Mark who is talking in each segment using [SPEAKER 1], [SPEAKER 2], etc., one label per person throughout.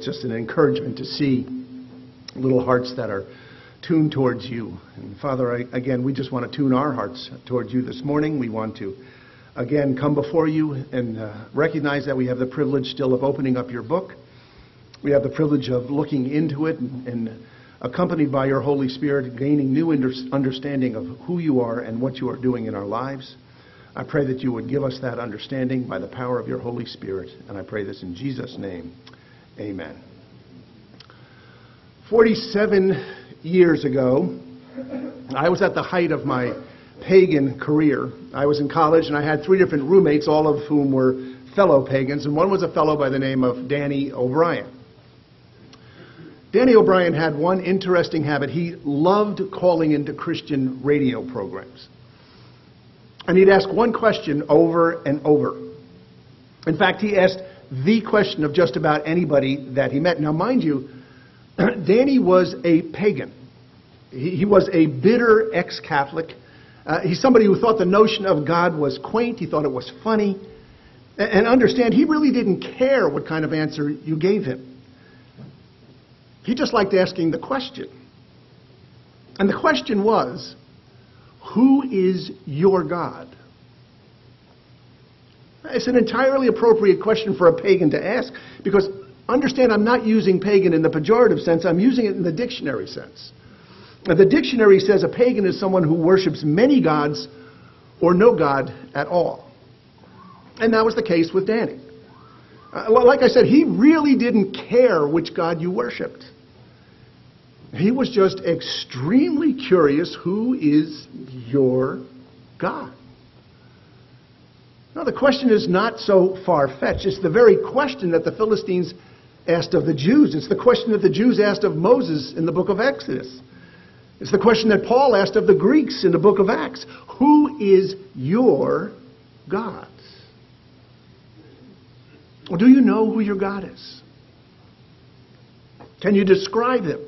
[SPEAKER 1] it's just an encouragement to see little hearts that are tuned towards you. And Father, again, we just want to tune our hearts towards you this morning. We want to, again, come before you and recognize that we have the privilege still of opening up your book. We have the privilege of looking into it and accompanied by your Holy Spirit, gaining new understanding of who you are and what you are doing in our lives. I pray that you would give us that understanding by the power of your Holy Spirit. And I pray this in Jesus' name. Amen. 47 years ago, I was at the height of my pagan career. I was in college and I had 3 different roommates, all of whom were fellow pagans, and one was a fellow by the name of Danny O'Brien. Danny O'Brien had one interesting habit. He loved calling into Christian radio programs. And he'd ask one question over and over. In fact, he asked the question of just about anybody that he met. Now, mind you, Danny was a pagan. He was a bitter ex-Catholic. He's somebody who thought the notion of God was quaint. He thought it was funny. And understand, he really didn't care what kind of answer you gave him. He just liked asking the question. And the question was, who is your God? It's an entirely appropriate question for a pagan to ask, because understand, I'm not using pagan in the pejorative sense, I'm using it in the dictionary sense. Now, the dictionary says a pagan is someone who worships many gods or no God at all. And that was the case with Danny. Like I said, he really didn't care which God you worshipped. He was just extremely curious, who is your God? Now, the question is not so far-fetched. It's the very question that the Philistines asked of the Jews. It's the question that the Jews asked of Moses in the book of Exodus. It's the question that Paul asked of the Greeks in the book of Acts. Who is your God? Well, do you know who your God is? Can you describe him?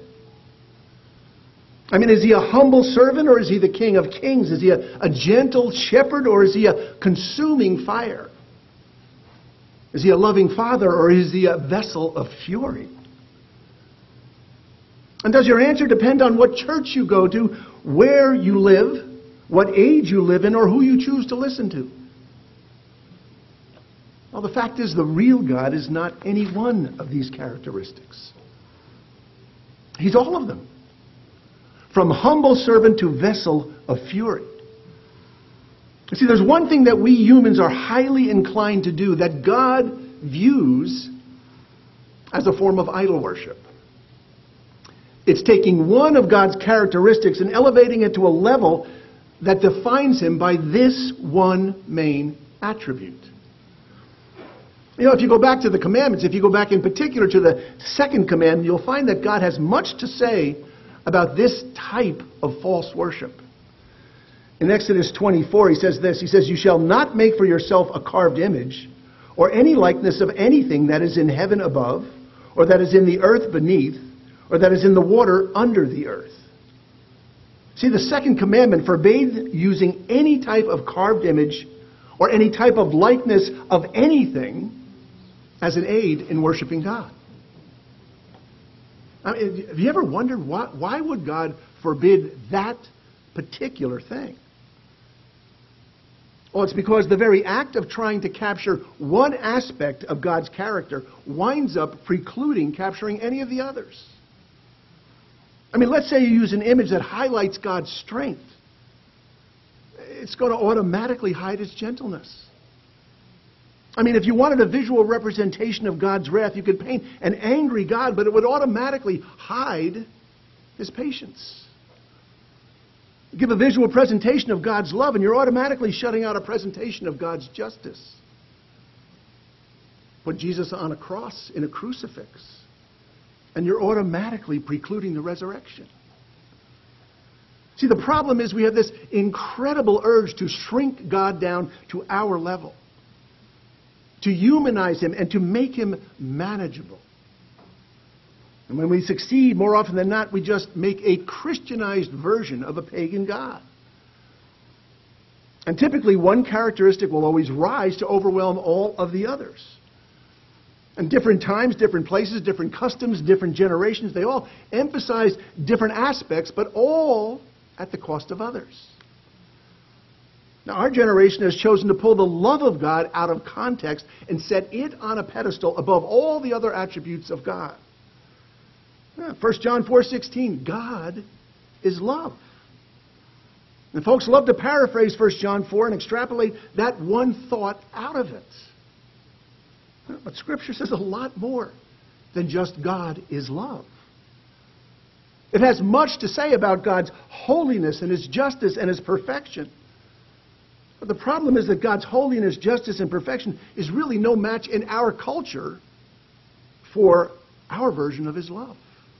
[SPEAKER 1] I mean, is he a humble servant, or is he the King of Kings? Is he a gentle shepherd, or is he a consuming fire? Is he a loving father, or is he a vessel of fury? And does your answer depend on what church you go to, where you live, what age you live in, or who you choose to listen to? Well, the fact is, the real God is not any one of these characteristics. He's all of them. From humble servant to vessel of fury. You see, there's one thing that we humans are highly inclined to do that God views as a form of idol worship. It's taking one of God's characteristics and elevating it to a level that defines him by this one main attribute. You know, if you go back to the commandments, if you go back in particular to the second commandment, you'll find that God has much to say about this type of false worship. In Exodus 24, he says this. He says, "You shall not make for yourself a carved image or any likeness of anything that is in heaven above, or that is in the earth beneath, or that is in the water under the earth." See, the second commandment forbade using any type of carved image or any type of likeness of anything as an aid in worshiping God. I mean, have you ever wondered why would God forbid that particular thing? Well, it's because the very act of trying to capture one aspect of God's character winds up precluding capturing any of the others. I mean, let's say you use an image that highlights God's strength. It's going to automatically hide his gentleness. I mean, if you wanted a visual representation of God's wrath, you could paint an angry God, but it would automatically hide his patience. You give a visual presentation of God's love, and you're automatically shutting out a presentation of God's justice. Put Jesus on a cross in a crucifix, and you're automatically precluding the resurrection. See, the problem is we have this incredible urge to shrink God down to our level, to humanize him and to make him manageable. And when we succeed, more often than not, we just make a Christianized version of a pagan God. And typically one characteristic will always rise to overwhelm all of the others. And different times, different places, different customs, different generations, they all emphasize different aspects, but all at the cost of others. Now, our generation has chosen to pull the love of God out of context and set it on a pedestal above all the other attributes of God. 1 John 4:16, God is love. And folks love to paraphrase 1 John 4 and extrapolate that one thought out of it. But Scripture says a lot more than just God is love. It has much to say about God's holiness and His justice and His perfection. But the problem is that God's holiness, justice, and perfection is really no match in our culture for our version of His love.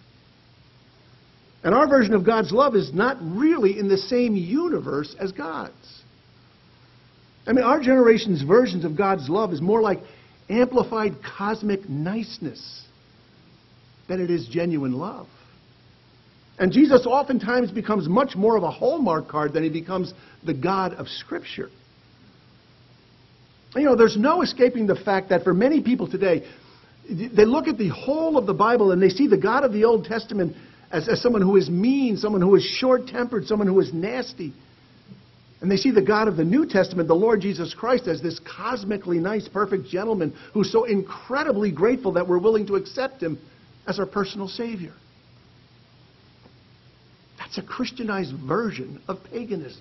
[SPEAKER 1] And our version of God's love is not really in the same universe as God's. I mean, our generation's versions of God's love is more like amplified cosmic niceness than it is genuine love. And Jesus oftentimes becomes much more of a Hallmark card than He becomes the God of Scripture. You know, there's no escaping the fact that for many people today, they look at the whole of the Bible and they see the God of the Old Testament as someone who is mean, someone who is short-tempered, someone who is nasty. And they see the God of the New Testament, the Lord Jesus Christ, as this cosmically nice, perfect gentleman who's so incredibly grateful that we're willing to accept Him as our personal Savior. That's a Christianized version of paganism.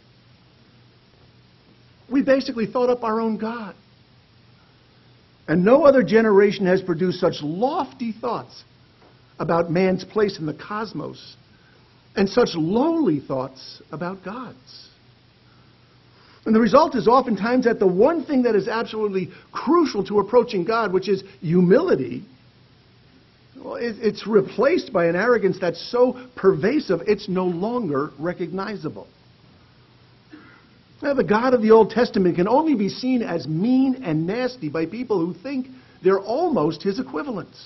[SPEAKER 1] We basically thought up our own God. And no other generation has produced such lofty thoughts about man's place in the cosmos and such lowly thoughts about God's. And the result is oftentimes that the one thing that is absolutely crucial to approaching God, which is humility, well, it's replaced by an arrogance that's so pervasive it's no longer recognizable. Now, the God of the Old Testament can only be seen as mean and nasty by people who think they're almost His equivalents.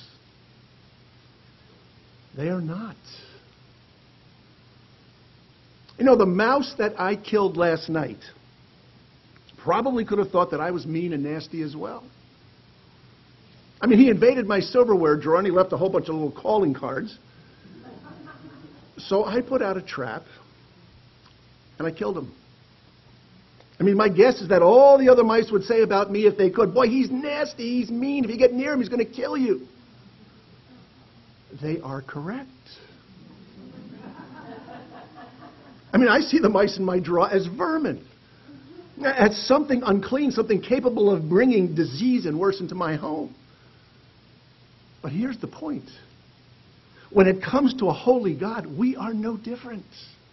[SPEAKER 1] They are not. You know, the mouse that I killed last night probably could have thought that I was mean and nasty as well. I mean, he invaded my silverware drawer and he left a whole bunch of little calling cards. So I put out a trap and I killed him. I mean, my guess is that all the other mice would say about me if they could, boy, he's nasty, he's mean, if you get near him, he's going to kill you. They are correct. I mean, I see the mice in my drawer as vermin, as something unclean, something capable of bringing disease and worse into my home. But here's the point. When it comes to a holy God, we are no different.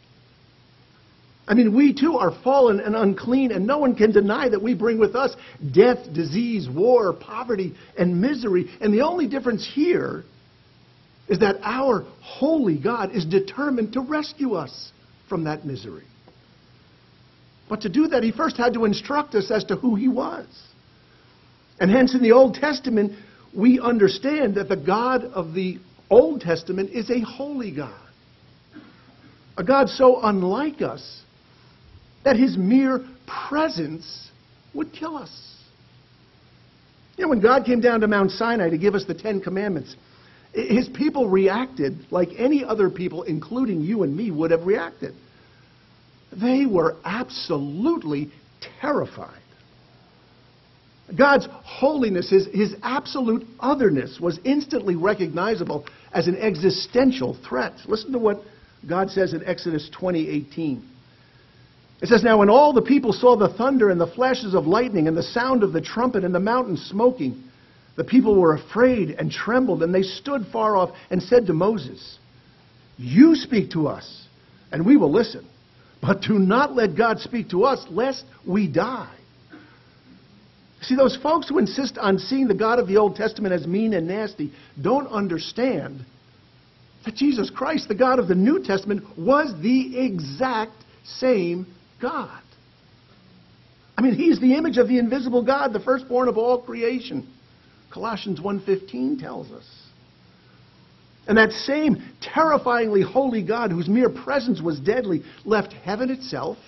[SPEAKER 1] I mean, we too are fallen and unclean, and no one can deny that we bring with us death, disease, war, poverty, and misery. And the only difference here is that our holy God is determined to rescue us from that misery. But to do that, He first had to instruct us as to who He was. And hence in the Old Testament, we understand that the God of the Old Testament is a holy God. A God so unlike us that His mere presence would kill us. You know, when God came down to Mount Sinai to give us the Ten Commandments, His people reacted like any other people, including you and me, would have reacted. They were absolutely terrified. God's holiness, His absolute otherness, was instantly recognizable as an existential threat. Listen to what God says in Exodus 20:18. It says, "Now when all the people saw the thunder and the flashes of lightning and the sound of the trumpet and the mountain smoking, the people were afraid and trembled, and they stood far off and said to Moses, 'You speak to us, and we will listen. But do not let God speak to us, lest we die.'" See, those folks who insist on seeing the God of the Old Testament as mean and nasty don't understand that Jesus Christ, the God of the New Testament, was the exact same God. I mean, He's the image of the invisible God, the firstborn of all creation. Colossians 1:15 tells us. And that same terrifyingly holy God, whose mere presence was deadly, left heaven itself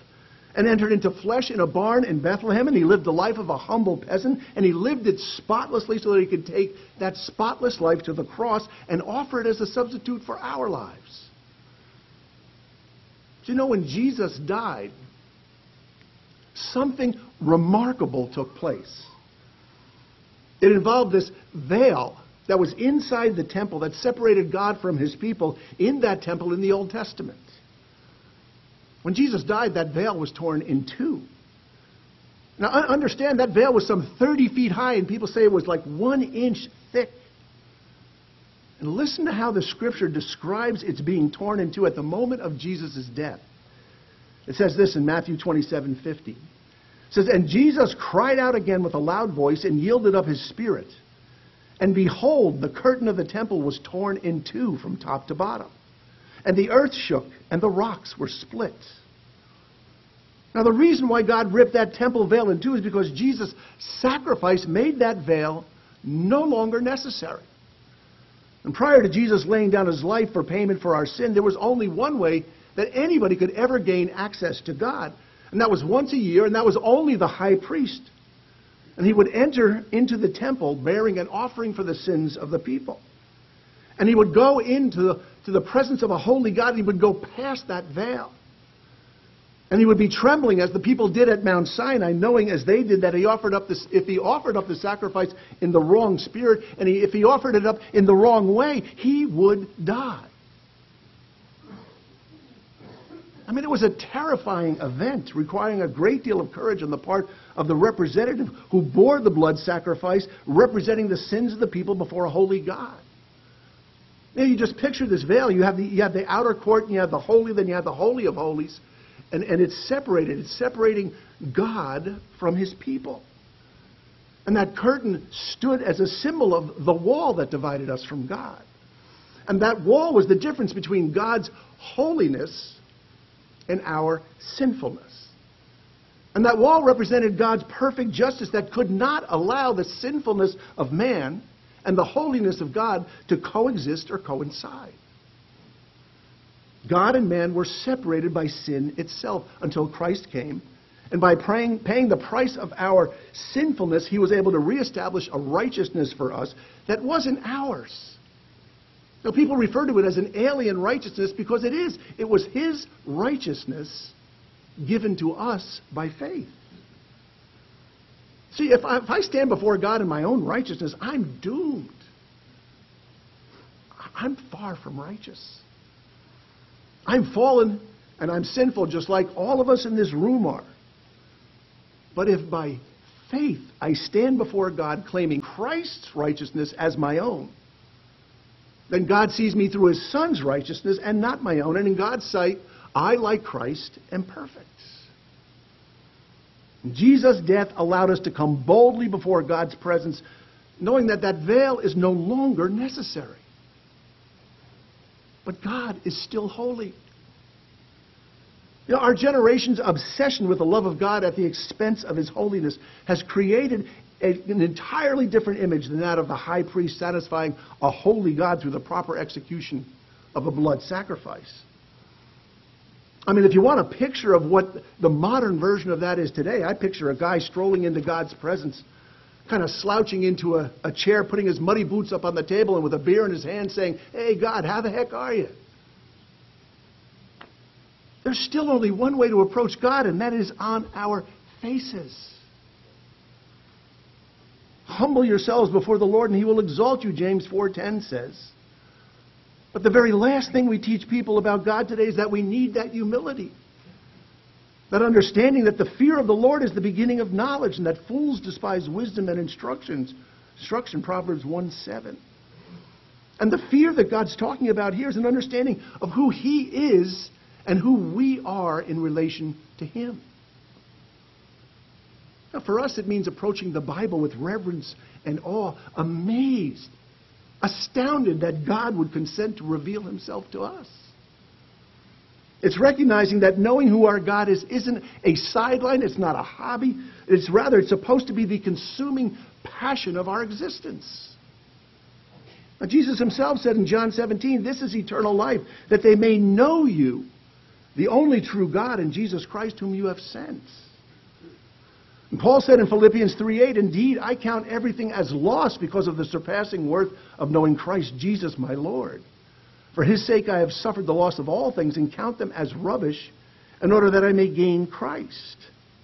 [SPEAKER 1] and entered into flesh in a barn in Bethlehem, and he lived the life of a humble peasant, and he lived it spotlessly so that he could take that spotless life to the cross and offer it as a substitute for our lives. Do you know, when Jesus died, something remarkable took place. It involved this veil that was inside the temple that separated God from his people in that temple in the Old Testament. When Jesus died, that veil was torn in two. Now, understand, that veil was some 30 feet high, and people say it was like 1 inch thick. And listen to how the Scripture describes its being torn in two at the moment of Jesus' death. It says this in Matthew 27:50. It says, "And Jesus cried out again with a loud voice and yielded up his spirit. And behold, the curtain of the temple was torn in two from top to bottom. And the earth shook, and the rocks were split." Now, the reason why God ripped that temple veil in two is because Jesus' sacrifice made that veil no longer necessary. And prior to Jesus laying down his life for payment for our sin, there was only one way that anybody could ever gain access to God. And that was once a year, and that was only the high priest. And he would enter into the temple bearing an offering for the sins of the people. And he would go into the presence of a holy God, and he would go past that veil. And he would be trembling as the people did at Mount Sinai, knowing as they did that if he offered up the sacrifice in the wrong spirit, and if he offered it up in the wrong way, he would die. I mean, it was a terrifying event requiring a great deal of courage on the part of the representative who bore the blood sacrifice, representing the sins of the people before a holy God. Now, you just picture this veil. You have the outer court, and you have the holy, then you have the Holy of Holies. And it's separated. It's separating God from his people. And that curtain stood as a symbol of the wall that divided us from God. And that wall was the difference between God's holiness and our sinfulness. And that wall represented God's perfect justice that could not allow the sinfulness of man and the holiness of God to coexist or coincide. God and man were separated by sin itself until Christ came. And by paying the price of our sinfulness, he was able to reestablish a righteousness for us that wasn't ours. Now, people refer to it as an alien righteousness because it is. It was his righteousness given to us by faith. See, if I stand before God in my own righteousness, I'm doomed. I'm far from righteous. I'm fallen and I'm sinful just like all of us in this room are. But if by faith I stand before God claiming Christ's righteousness as my own, then God sees me through his Son's righteousness and not my own. And in God's sight, I, like Christ, am perfect. Jesus' death allowed us to come boldly before God's presence, knowing that that veil is no longer necessary. But God is still holy. You know, our generation's obsession with the love of God at the expense of his holiness has created an entirely different image than that of the high priest satisfying a holy God through the proper execution of a blood sacrifice. I mean, if you want a picture of what the modern version of that is today, I picture a guy strolling into God's presence, kind of slouching into a chair, putting his muddy boots up on the table and with a beer in his hand saying, "Hey, God, how the heck are you?" There's still only one way to approach God, and that is on our faces. Humble yourselves before the Lord, and he will exalt you, James 4:10 says. But the very last thing we teach people about God today is that we need that humility. That understanding that the fear of the Lord is the beginning of knowledge, and that fools despise wisdom and instruction, Proverbs 1:7. And the fear that God's talking about here is an understanding of who he is and who we are in relation to him. Now, for us, it means approaching the Bible with reverence and awe, amazed, astounded that God would consent to reveal himself to us. It's recognizing that knowing who our God is isn't a sideline, it's not a hobby. It's supposed to be the consuming passion of our existence. Now, Jesus himself said in John 17, "This is eternal life, that they may know you, the only true God and Jesus Christ whom you have sent. And Paul said in Philippians 3:8, indeed, I count everything as loss because of the surpassing worth of knowing Christ Jesus my Lord. For his sake I have suffered the loss of all things and count them as rubbish in order that I may gain Christ.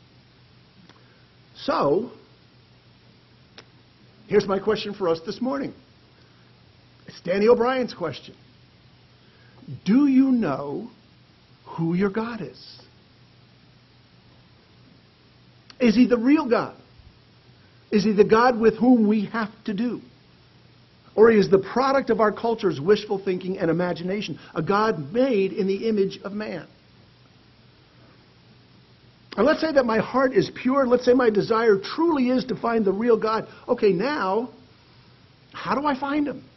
[SPEAKER 1] So, here's my question for us this morning. It's Danny O'Brien's question. Do you know who your God is? Is he the real God? Is he the God with whom we have to do? Or he is the product of our culture's wishful thinking and imagination, a God made in the image of man? And let's say that my heart is pure. Let's say my desire truly is to find the real God. Okay, now, how do I find him?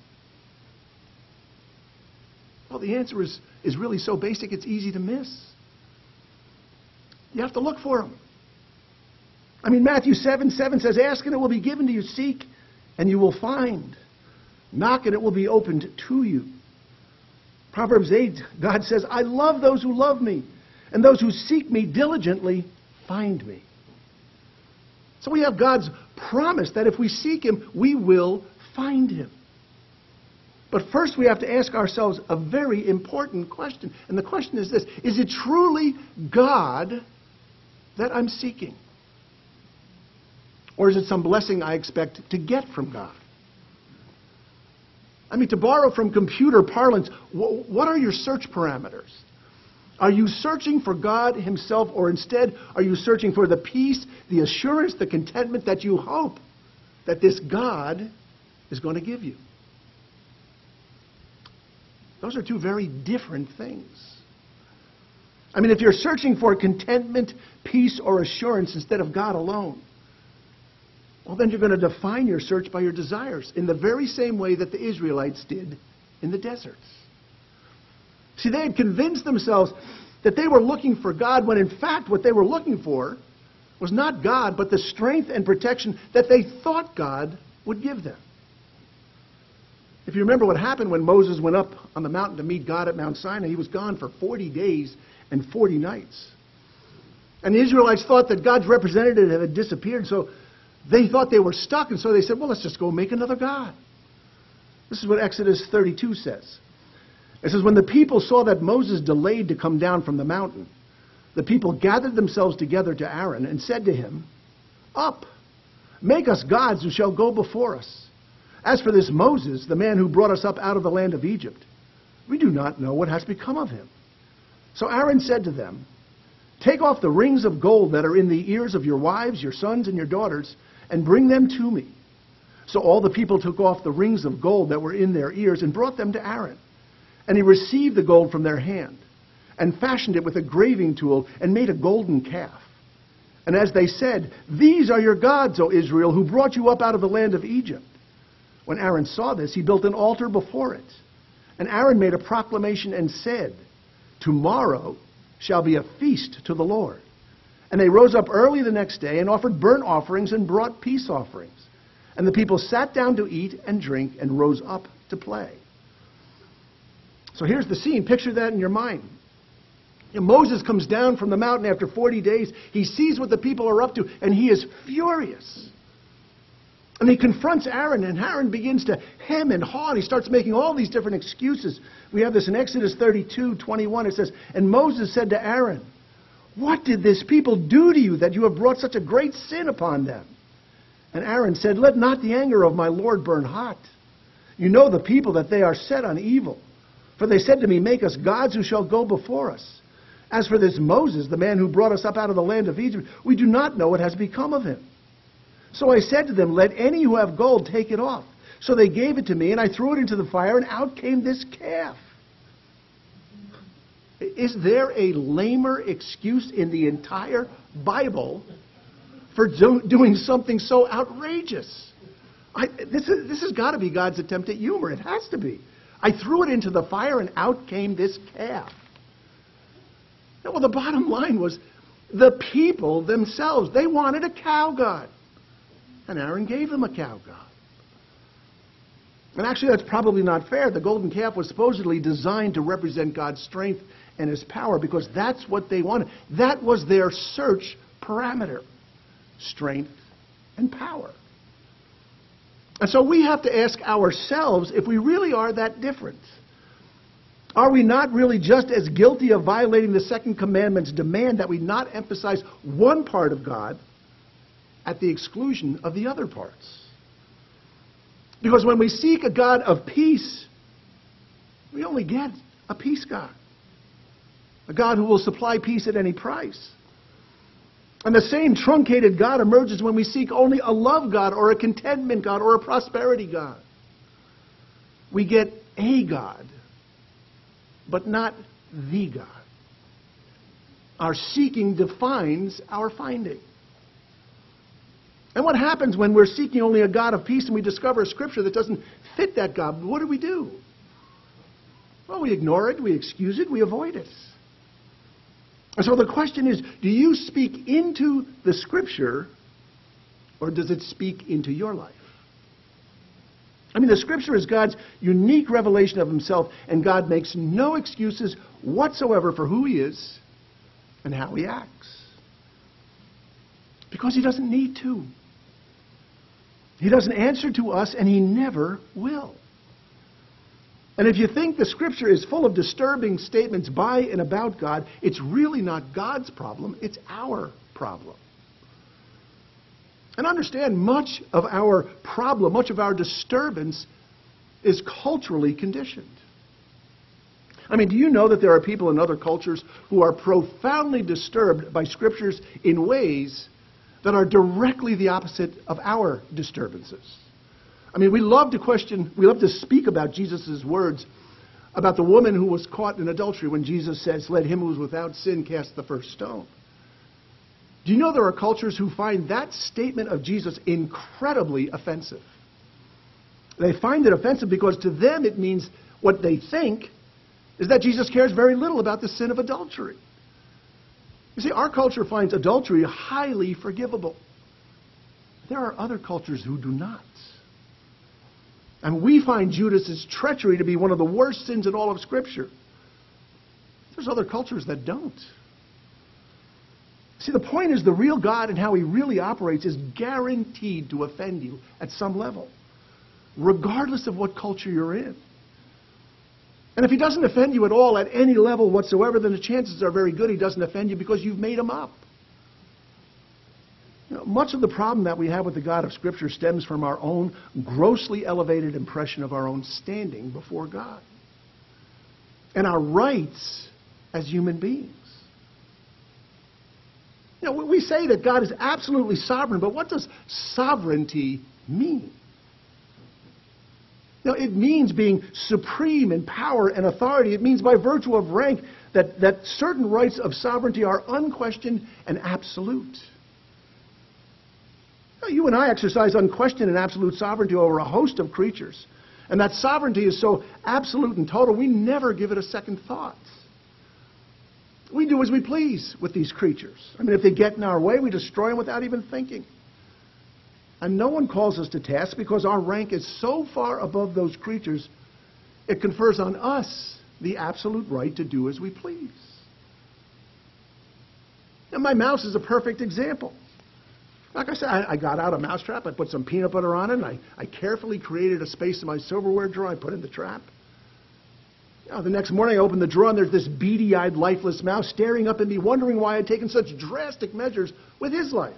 [SPEAKER 1] Well, the answer is really so basic, it's easy to miss. You have to look for him. I mean, Matthew 7:7 says, ask and it will be given to you, seek and you will find. Knock and it will be opened to you. Proverbs 8, God says, I love those who love me, and those who seek me diligently find me. So we have God's promise that if we seek him, we will find him. But first we have to ask ourselves a very important question. And the question is this: is it truly God that I'm seeking? Or is it some blessing I expect to get from God? I mean, to borrow from computer parlance, what are your search parameters? Are you searching for God himself, or instead are you searching for the peace, the assurance, the contentment that you hope that this God is going to give you? Those are two very different things. I mean, if you're searching for contentment, peace, or assurance instead of God alone, well, then you're going to define your search by your desires in the very same way that the Israelites did in the deserts. See, they had convinced themselves that they were looking for God when in fact what they were looking for was not God, but the strength and protection that they thought God would give them. If you remember what happened when Moses went up on the mountain to meet God at Mount Sinai, he was gone for 40 days and 40 nights. And the Israelites thought that God's representative had disappeared, so they thought they were stuck, and so they said, well, let's just go make another God. This is what Exodus 32 says. It says, when the people saw that Moses delayed to come down from the mountain, the people gathered themselves together to Aaron and said to him, up, make us gods who shall go before us. As for this Moses, the man who brought us up out of the land of Egypt, we do not know what has become of him. So Aaron said to them, take off the rings of gold that are in the ears of your wives, your sons, and your daughters, and bring them to me. So all the people took off the rings of gold that were in their ears and brought them to Aaron. And he received the gold from their hand and fashioned it with a graving tool and made a golden calf. And as they said, these are your gods, O Israel, who brought you up out of the land of Egypt. When Aaron saw this, he built an altar before it. And Aaron made a proclamation and said, tomorrow shall be a feast to the Lord. And they rose up early the next day and offered burnt offerings and brought peace offerings. And the people sat down to eat and drink and rose up to play. So here's the scene. Picture that in your mind. Moses comes down from the mountain after 40 days. He sees what the people are up to, and he is furious. And he confronts Aaron, and Aaron begins to hem and haw, and he starts making all these different excuses. We have this in Exodus 32:21. It says, and Moses said to Aaron, what did this people do to you that you have brought such a great sin upon them? And Aaron said, let not the anger of my Lord burn hot. You know the people that they are set on evil. For they said to me, make us gods who shall go before us. As for this Moses, the man who brought us up out of the land of Egypt, we do not know what has become of him. So I said to them, let any who have gold take it off. So they gave it to me, and I threw it into the fire, and out came this calf. Is there a lamer excuse in the entire Bible for doing something so outrageous? This has got to be God's attempt at humor. It has to be. I threw it into the fire, and out came this calf. Well, the bottom line was the people themselves, they wanted a cow god. And Aaron gave them a cow god. And actually, that's probably not fair. The golden calf was supposedly designed to represent God's strength and his power because that's what they wanted. That was their search parameter: strength and power. And so we have to ask ourselves if we really are that different. Are we not really just as guilty of violating the second commandment's demand that we not emphasize one part of God at the exclusion of the other parts? Because when we seek a God of peace, we only get a peace God. A God who will supply peace at any price. And the same truncated God emerges when we seek only a love God or a contentment God or a prosperity God. We get a God, but not the God. Our seeking defines our finding. And what happens when we're seeking only a God of peace and we discover a scripture that doesn't fit that God? What do? Well, we ignore it, we excuse it, we avoid it. And so the question is, do you speak into the scripture or does it speak into your life? I mean, the scripture is God's unique revelation of himself, and God makes no excuses whatsoever for who he is and how he acts. Because he doesn't need to. He doesn't answer to us, and he never will. And if you think the scripture is full of disturbing statements by and about God, it's really not God's problem, it's our problem. And understand, much of our problem, much of our disturbance is culturally conditioned. I mean, do you know that there are people in other cultures who are profoundly disturbed by scriptures in ways that are directly the opposite of our disturbances? I mean, we love to speak about Jesus' words about the woman who was caught in adultery when Jesus says, "Let him who is without sin cast the first stone." Do you know there are cultures who find that statement of Jesus incredibly offensive? They find it offensive because to them it means what they think is that Jesus cares very little about the sin of adultery. You see, our culture finds adultery highly forgivable. There are other cultures who do not. And we find Judas's treachery to be one of the worst sins in all of Scripture. There's other cultures that don't. See, the point is the real God and how he really operates is guaranteed to offend you at some level, regardless of what culture you're in. And if he doesn't offend you at all at any level whatsoever, then the chances are very good he doesn't offend you because you've made him up. You know, much of the problem that we have with the God of Scripture stems from our own grossly elevated impression of our own standing before God and our rights as human beings. You know, we say that God is absolutely sovereign, but what does sovereignty mean? You know, it means being supreme in power and authority. It means by virtue of rank that certain rights of sovereignty are unquestioned and absolute. Now, you and I exercise unquestioned and absolute sovereignty over a host of creatures. And that sovereignty is so absolute and total, we never give it a second thought. We do as we please with these creatures. I mean, if they get in our way, we destroy them without even thinking. And no one calls us to task because our rank is so far above those creatures, it confers on us the absolute right to do as we please. And my mouse is a perfect example. Like I said, I got out a mousetrap, I put some peanut butter on it, and I carefully created a space in my silverware drawer, I put in the trap. You know, the next morning I opened the drawer and there's this beady-eyed, lifeless mouse staring up at me, wondering why I'd taken such drastic measures with his life.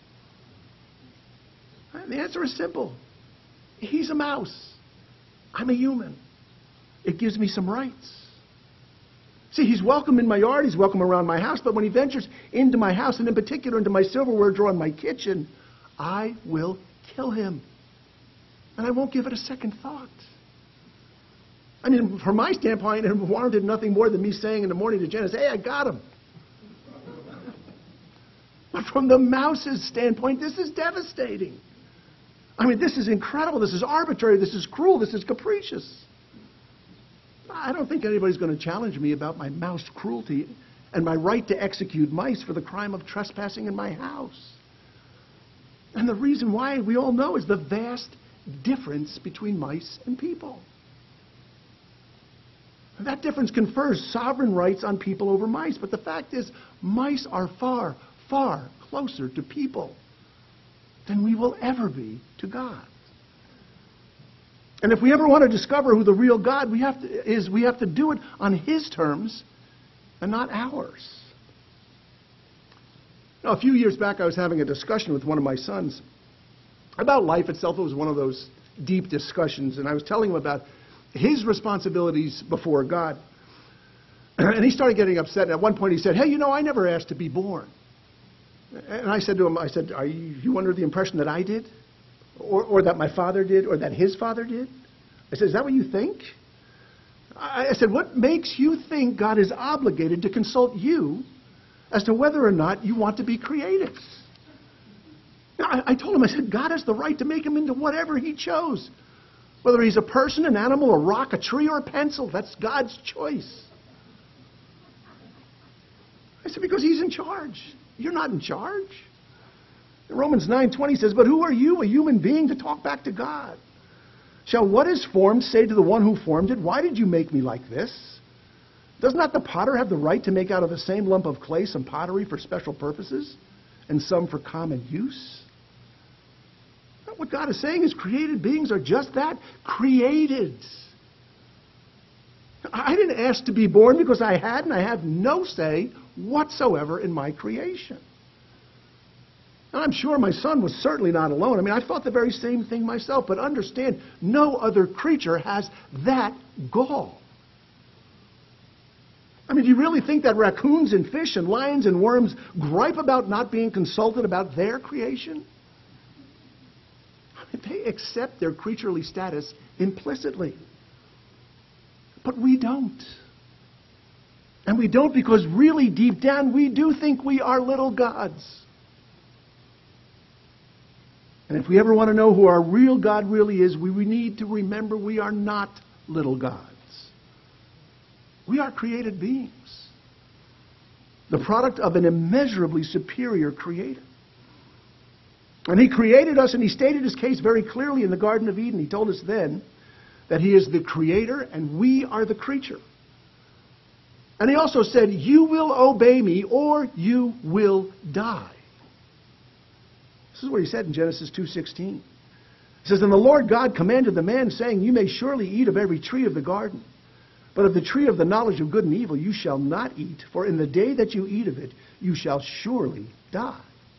[SPEAKER 1] And the answer is simple. He's a mouse. I'm a human. It gives me some rights. See, he's welcome in my yard, he's welcome around my house, but when he ventures into my house, and in particular into my silverware drawer in my kitchen, I will kill him. And I won't give it a second thought. I mean, from my standpoint, it warranted nothing more than me saying in the morning to Janice, "Hey, I got him." But from the mouse's standpoint, this is devastating. I mean, this is incredible, this is arbitrary, this is cruel, this is capricious. I don't think anybody's going to challenge me about my mouse cruelty and my right to execute mice for the crime of trespassing in my house. And the reason why, we all know, is the vast difference between mice and people. That difference confers sovereign rights on people over mice. But the fact is, mice are far, far closer to people than we will ever be to God. And if we ever want to discover who the real God we have to do it on His terms and not ours. Now, a few years back, I was having a discussion with one of my sons about life itself. It was one of those deep discussions, and I was telling him about his responsibilities before God. And he started getting upset. And at one point he said, hey, I never asked to be born. And I said to him, are you under the impression that I did? Or that my father did? Or that his father did? I said, is that what you think? I said, what makes you think God is obligated to consult you as to whether or not you want to be created? I told him, I said, God has the right to make him into whatever He chose. Whether he's a person, an animal, a rock, a tree, or a pencil, that's God's choice. I said, because He's in charge. You're not in charge. Romans 9:20 says, but who are you, a human being, to talk back to God? Shall what is formed say to the one who formed it, why did you make me like this? Does not the potter have the right to make out of the same lump of clay some pottery for special purposes and some for common use? What God is saying is created beings are just that, created. I didn't ask to be born because I had, and I have no say whatsoever in my creation. And I'm sure my son was certainly not alone. I mean, I thought the very same thing myself, but understand, no other creature has that gall. I mean, do you really think that raccoons and fish and lions and worms gripe about not being consulted about their creation? They accept their creaturely status implicitly. But we don't. And we don't because really deep down we do think we are little gods. And if we ever want to know who our real God really is, we need to remember we are not little gods. We are created beings. The product of an immeasurably superior Creator. And He created us, and He stated His case very clearly in the Garden of Eden. He told us then that He is the Creator and we are the creature. And He also said, you will obey me or you will die. This is what He said in Genesis 2:16. He says, and the Lord God commanded the man, saying, you may surely eat of every tree of the garden, but of the tree of the knowledge of good and evil you shall not eat, for in the day that you eat of it you shall surely die.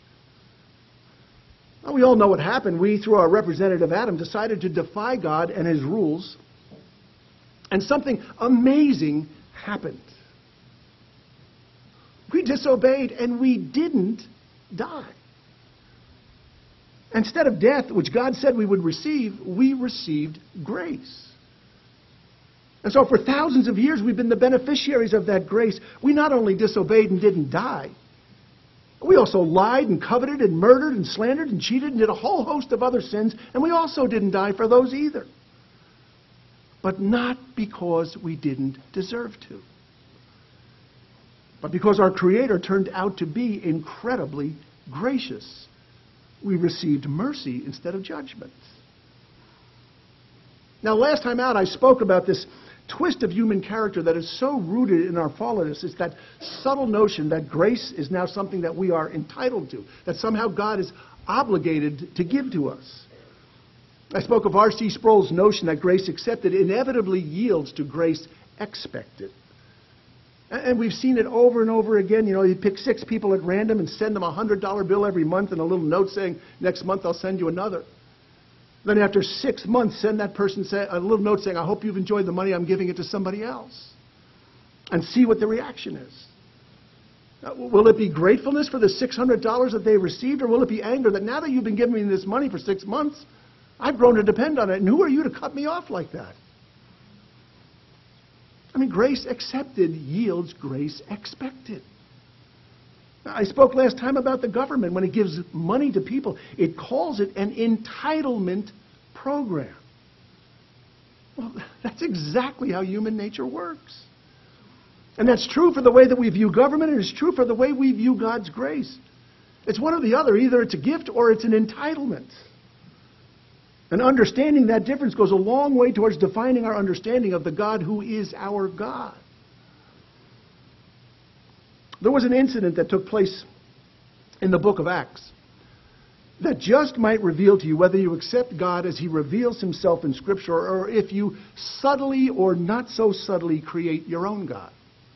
[SPEAKER 1] Well, we all know what happened. We, through our representative Adam, decided to defy God and His rules. And something amazing happened. We disobeyed and we didn't die. Instead of death, which God said we would receive, we received grace. And so for thousands of years we've been the beneficiaries of that grace. We not only disobeyed and didn't die, we also lied and coveted and murdered and slandered and cheated and did a whole host of other sins, and we also didn't die for those either. But not because we didn't deserve to, but because our Creator turned out to be incredibly gracious. We received mercy instead of judgment. Now, last time out, I spoke about this twist of human character that is so rooted in our fallenness. It's that subtle notion that grace is now something that we are entitled to, that somehow God is obligated to give to us. I spoke of R.C. Sproul's notion that grace accepted inevitably yields to grace expected. And we've seen it over and over again. You pick 6 people at random and send them a $100 bill every month and a little note saying, next month I'll send you another. Then after 6 months, send that person a little note saying, I hope you've enjoyed the money, I'm giving it to somebody else. And see what the reaction is. Will it be gratefulness for the $600 that they received, or will it be anger that now that you've been giving me this money for 6 months, I've grown to depend on it, and who are you to cut me off like that? I mean, grace accepted yields grace expected. I spoke last time about the government. When it gives money to people, it calls it an entitlement program. Well, that's exactly how human nature works. And that's true for the way that we view government, and it's true for the way we view God's grace. It's one or the other. Either it's a gift or it's an entitlement. And understanding that difference goes a long way towards defining our understanding of the God who is our God. There was an incident that took place in the book of Acts that just might reveal to you whether you accept God as he reveals himself in Scripture, or if you subtly or not so subtly create your own God.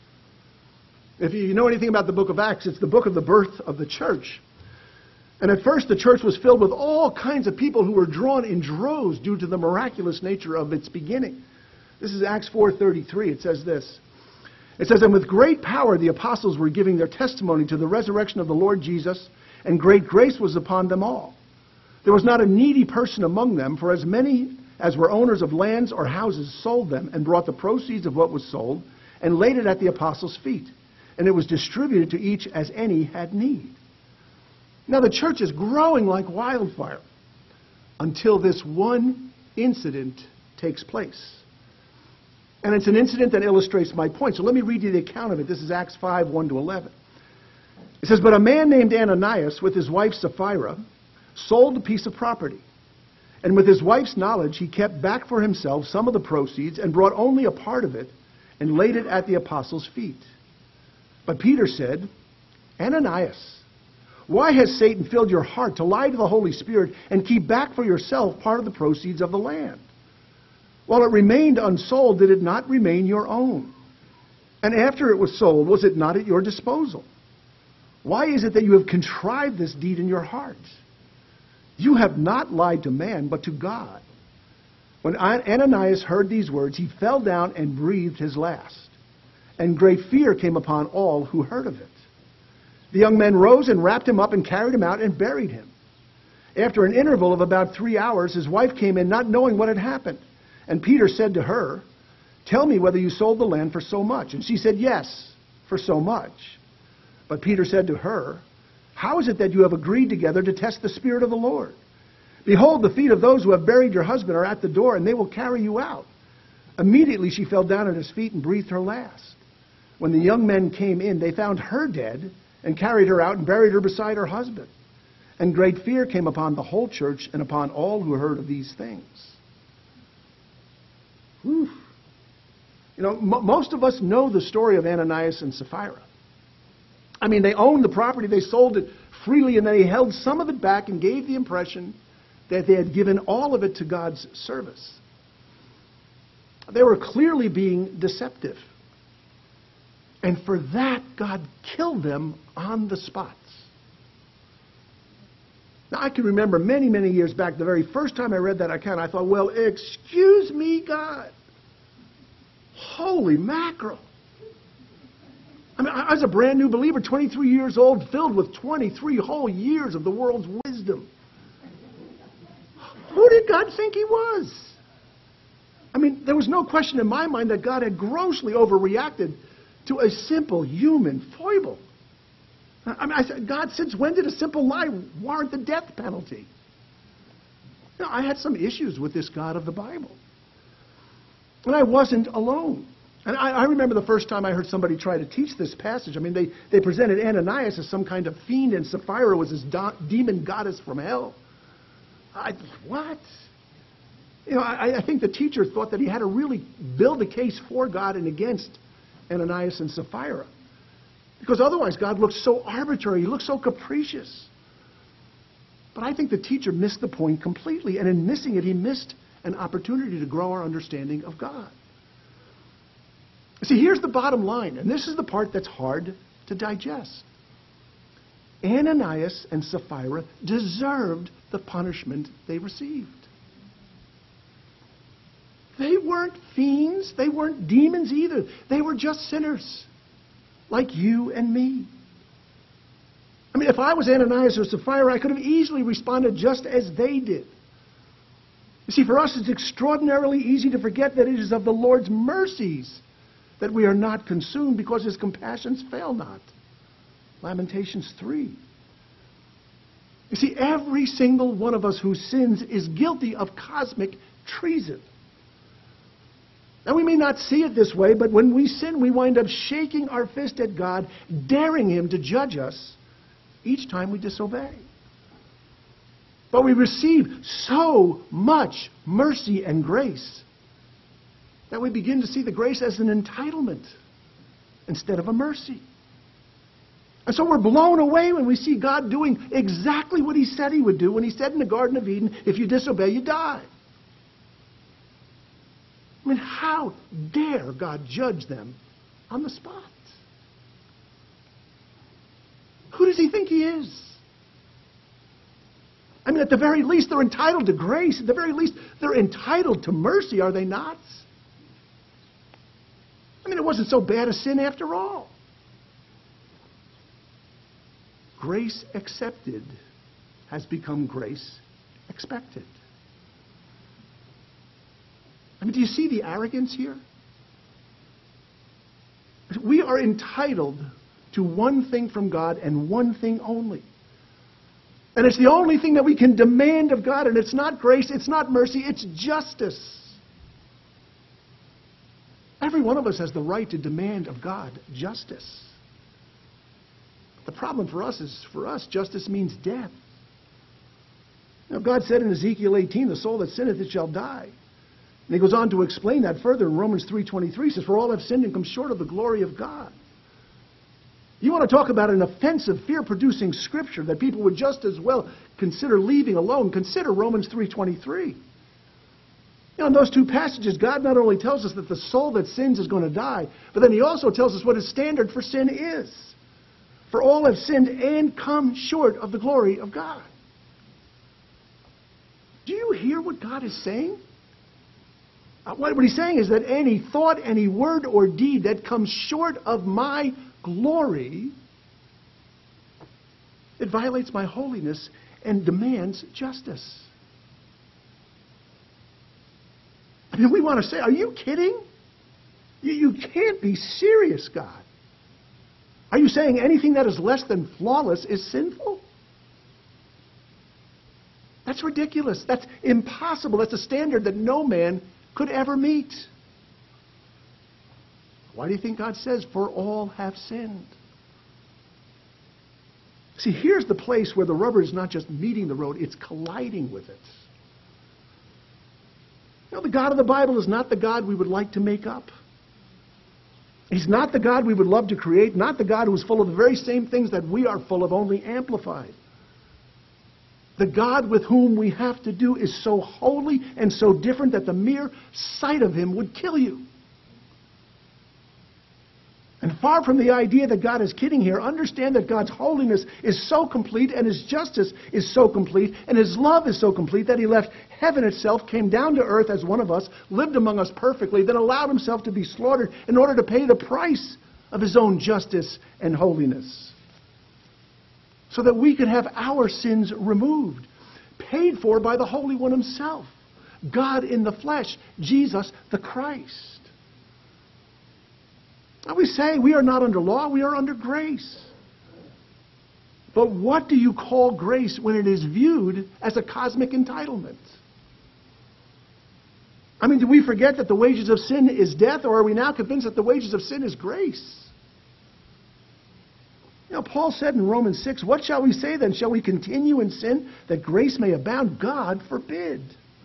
[SPEAKER 1] If you know anything about the book of Acts, it's the book of the birth of the church. And at first the church was filled with all kinds of people who were drawn in droves due to the miraculous nature of its beginning. This is Acts 4:33. It says this. It says, "And with great power the apostles were giving their testimony to the resurrection of the Lord Jesus, and great grace was upon them all. There was not a needy person among them, for as many as were owners of lands or houses sold them and brought the proceeds of what was sold and laid it at the apostles' feet. And it was distributed to each as any had need." Now the church is growing like wildfire until this one incident takes place. And it's an incident that illustrates my point. So let me read you the account of it. This is Acts 5, 1-11. It says, "But a man named Ananias with his wife Sapphira sold a piece of property. And with his wife's knowledge he kept back for himself some of the proceeds and brought only a part of it and laid it at the apostles' feet. But Peter said, 'Ananias, why has Satan filled your heart to lie to the Holy Spirit and keep back for yourself part of the proceeds of the land? While it remained unsold, did it not remain your own? And after it was sold, was it not at your disposal? Why is it that you have contrived this deed in your heart? You have not lied to man, but to God.' When Ananias heard these words, he fell down and breathed his last. And great fear came upon all who heard of it. The young men rose and wrapped him up and carried him out and buried him. After an interval of about 3 hours, his wife came in, not knowing what had happened. And Peter said to her, 'Tell me whether you sold the land for so much.' And she said, 'Yes, for so much.' But Peter said to her, 'How is it that you have agreed together to test the Spirit of the Lord? Behold, the feet of those who have buried your husband are at the door, and they will carry you out.' Immediately she fell down at his feet and breathed her last. When the young men came in, they found her dead, and carried her out and buried her beside her husband. And great fear came upon the whole church and upon all who heard of these things." Whew. You know, most of us know the story of Ananias and Sapphira. I mean, they owned the property, they sold it freely, and they held some of it back and gave the impression that they had given all of it to God's service. They were clearly being deceptive. And for that, God killed them on the spot. Now, I can remember many, many years back, the very first time I read that account, I thought, well, excuse me, God. Holy mackerel. I mean, I was a brand new believer, 23 years old, filled with 23 whole years of the world's wisdom. Who did God think he was? I mean, there was no question in my mind that God had grossly overreacted to a simple human foible. I mean, I said, God, since when did a simple lie warrant the death penalty? You know, I had some issues with this God of the Bible. And I wasn't alone. And I remember the first time I heard somebody try to teach this passage. I mean, they presented Ananias as some kind of fiend, and Sapphira was this demon goddess from hell. What? You know, I think the teacher thought that he had to really build a case for God and against Ananias and Sapphira. Because otherwise God looks so arbitrary, he looks so capricious. But I think the teacher missed the point completely, and in missing it, he missed an opportunity to grow our understanding of God. See, here's the bottom line, and this is the part that's hard to digest. Ananias and Sapphira deserved the punishment they received. They weren't fiends. They weren't demons either. They were just sinners, like you and me. I mean, if I was Ananias or Sapphira, I could have easily responded just as they did. You see, for us, it's extraordinarily easy to forget that it is of the Lord's mercies that we are not consumed, because his compassions fail not. Lamentations 3. You see, every single one of us who sins is guilty of cosmic treason. Now, we may not see it this way, but when we sin, we wind up shaking our fist at God, daring him to judge us each time we disobey. But we receive so much mercy and grace that we begin to see the grace as an entitlement instead of a mercy. And so we're blown away when we see God doing exactly what he said he would do when he said in the Garden of Eden, if you disobey, you die. I mean, how dare God judge them on the spot? Who does he think he is? I mean, at the very least, they're entitled to grace. At the very least, they're entitled to mercy, are they not? I mean, it wasn't so bad a sin after all. Grace accepted has become grace expected. I mean, do you see the arrogance here? We are entitled to one thing from God and one thing only. And it's the only thing that we can demand of God, and it's not grace, it's not mercy, it's justice. Every one of us has the right to demand of God justice. The problem for us is, justice means death. Now, God said in Ezekiel 18, the soul that sinneth, it shall die. And he goes on to explain that further in Romans 3:23. He says, for all have sinned and come short of the glory of God. You want to talk about an offensive, fear-producing scripture that people would just as well consider leaving alone. Consider Romans 3:23. In those two passages, God not only tells us that the soul that sins is going to die, but then he also tells us what his standard for sin is. For all have sinned and come short of the glory of God. Do you hear what God is saying? What he's saying is that any thought, any word or deed that comes short of my glory, it violates my holiness and demands justice. I mean, we want to say, are you kidding? You can't be serious, God. Are you saying anything that is less than flawless is sinful? That's ridiculous. That's impossible. That's a standard that no man could ever meet. Why do you think God says, for all have sinned? See, here's the place where the rubber is not just meeting the road, it's colliding with it. The God of the Bible is not the God we would like to make up. He's not the God we would love to create, not the God who is full of the very same things that we are full of, only amplified. The God with whom we have to do is so holy and so different that the mere sight of him would kill you. And far from the idea that God is kidding here, understand that God's holiness is so complete and his justice is so complete and his love is so complete that he left heaven itself, came down to earth as one of us, lived among us perfectly, then allowed himself to be slaughtered in order to pay the price of his own justice and holiness. So that we could have our sins removed, paid for by the Holy One himself, God in the flesh, Jesus the Christ. Now we say we are not under law, we are under grace. But what do you call grace when it is viewed as a cosmic entitlement? I mean, do we forget that the wages of sin is death, or are we now convinced that the wages of sin is grace? Paul said in Romans 6, what shall we say then? Shall we continue in sin that grace may abound? God forbid.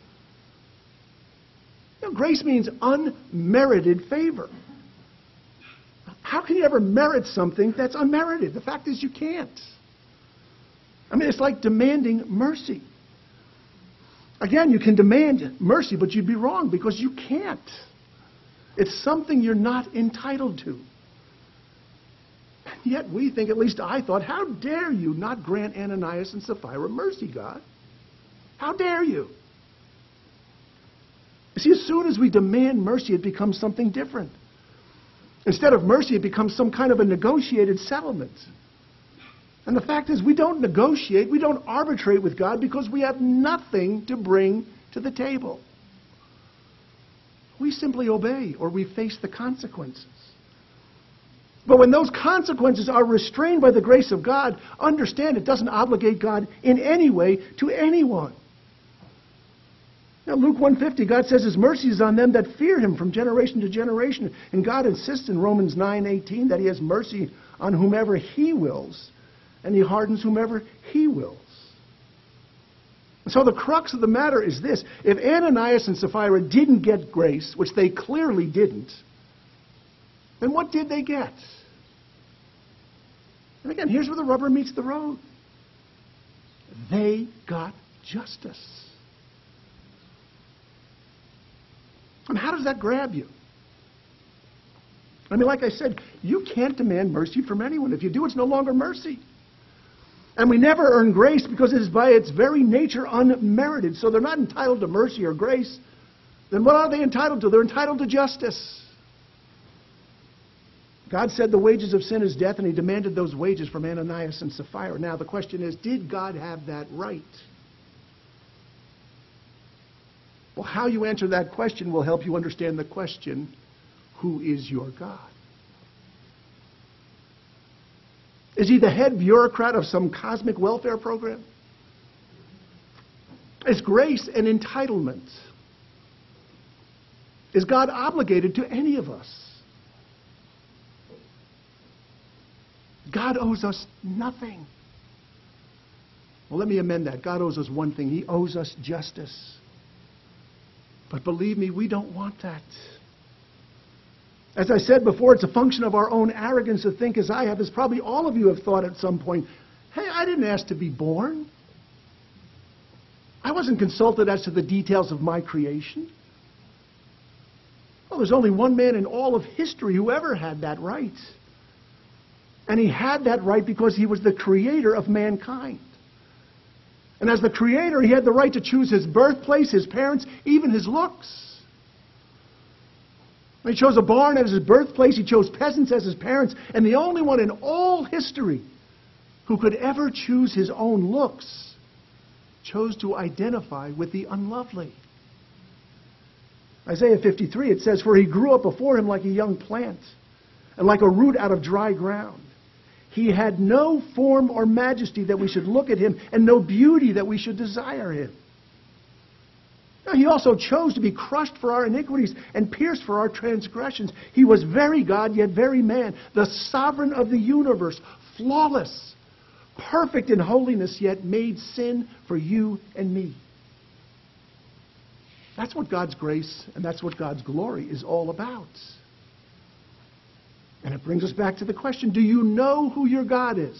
[SPEAKER 1] Grace means unmerited favor. How can you ever merit something that's unmerited? The fact is you can't. I mean, it's like demanding mercy. Again, you can demand mercy, but you'd be wrong because you can't. It's something you're not entitled to. And yet we think, at least I thought, how dare you not grant Ananias and Sapphira mercy, God? How dare you? You see, as soon as we demand mercy, it becomes something different. Instead of mercy, it becomes some kind of a negotiated settlement. And the fact is, we don't negotiate, we don't arbitrate with God because we have nothing to bring to the table. We simply obey or we face the consequences. But when those consequences are restrained by the grace of God, understand it doesn't obligate God in any way to anyone. Now, Luke 1:50, God says his mercy is on them that fear him from generation to generation. And God insists in Romans 9:18 that he has mercy on whomever he wills, and he hardens whomever he wills. So the crux of the matter is this. If Ananias and Sapphira didn't get grace, which they clearly didn't, then what did they get? And again, here's where the rubber meets the road. They got justice. And how does that grab you? I mean, like I said, you can't demand mercy from anyone. If you do, it's no longer mercy. And we never earn grace because it is by its very nature unmerited. So they're not entitled to mercy or grace. Then what are they entitled to? They're entitled to justice. God said the wages of sin is death, and he demanded those wages from Ananias and Sapphira. Now the question is, did God have that right? Well, how you answer that question will help you understand the question, who is your God? Is he the head bureaucrat of some cosmic welfare program? Is grace an entitlement? Is God obligated to any of us? God owes us nothing. Well, let me amend that. God owes us one thing. He owes us justice. But believe me, we don't want that. As I said before, it's a function of our own arrogance to think as I have, as probably all of you have thought at some point, hey, I didn't ask to be born. I wasn't consulted as to the details of my creation. Well, there's only one man in all of history who ever had that right. And he had that right because he was the creator of mankind. And as the creator, he had the right to choose his birthplace, his parents, even his looks. He chose a barn as his birthplace. He chose peasants as his parents. And the only one in all history who could ever choose his own looks chose to identify with the unlovely. Isaiah 53, it says, "For he grew up before him like a young plant, and like a root out of dry ground. He had no form or majesty that we should look at him, and no beauty that we should desire him." Now, he also chose to be crushed for our iniquities and pierced for our transgressions. He was very God, yet very man, the sovereign of the universe, flawless, perfect in holiness, yet made sin for you and me. That's what God's grace and that's what God's glory is all about. And it brings us back to the question, do you know who your God is?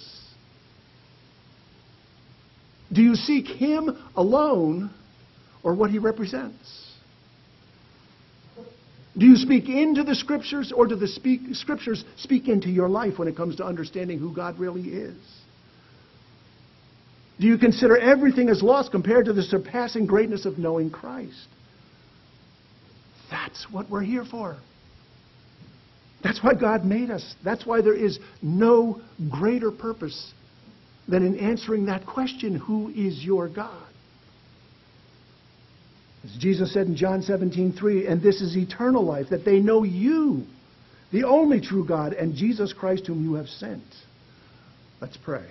[SPEAKER 1] Do you seek him alone or what he represents? Do you speak into the Scriptures, or do the Scriptures speak into your life when it comes to understanding who God really is? Do you consider everything as lost compared to the surpassing greatness of knowing Christ? That's what we're here for. That's why God made us. That's why there is no greater purpose than in answering that question, who is your God? As Jesus said in John 17:3, "And this is eternal life, that they know you, the only true God, and Jesus Christ whom you have sent." Let's pray.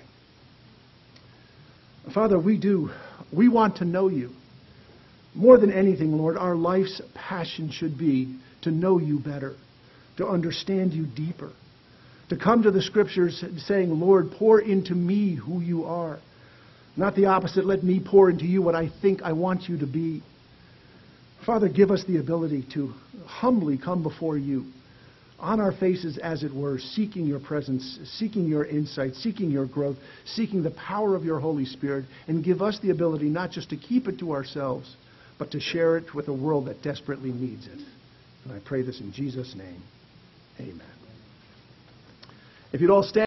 [SPEAKER 1] Father, we want to know you. More than anything, Lord, our life's passion should be to know you better, to understand you deeper, to come to the Scriptures saying, Lord, pour into me who you are. Not the opposite, let me pour into you what I think I want you to be. Father, give us the ability to humbly come before you, on our faces, as it were, seeking your presence, seeking your insight, seeking your growth, seeking the power of your Holy Spirit, and give us the ability not just to keep it to ourselves, but to share it with a world that desperately needs it. And I pray this in Jesus' name. Amen. If you'd all stand.